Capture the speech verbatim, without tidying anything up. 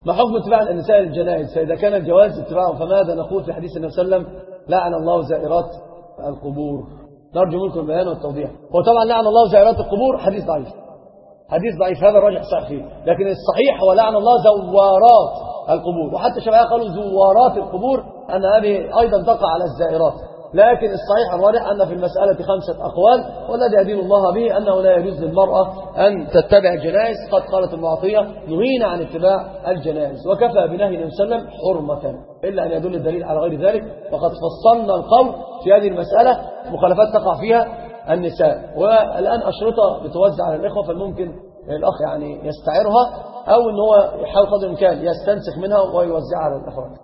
ما حكم اتباع النساء الجنائز؟ فإذا كان الجواز اتباعه فماذا نقول في حديث النبي صلى الله عليه وسلم لعن الله زائرات القبور؟ نرجو منكم البيان والتوضيح. وطبعا لعن الله زائرات القبور حديث ضعيف، حديث ضعيف، هذا الراجح صحيح فيه، لكن الصحيح هو لعن الله زوارات القبور. وحتى الشافعية قالوا زوارات القبور أن هذه أيضا تقع على الزائرات، لكن الصحيح الراجح أن في المسألة خمسة أقوال، والذي يدين الله به أنه لا يجوز للمرأة أن تتبع الجنائز. قد قالت المعطية نهينا عن اتباع الجنائز، وكفى بنهي النبي صلى الله عليه وسلم حرمة، إلا أن يدل الدليل على غير ذلك. وقد فصلنا القول في هذه المسألة، مخالفات تقع فيها النساء، والآن أشرطة بتوزع على الإخوة، فالممكن الأخ يعني يستعيرها أو أن هو يحاول قدر الإمكان يستنسخ منها ويوزعها على الأخوات.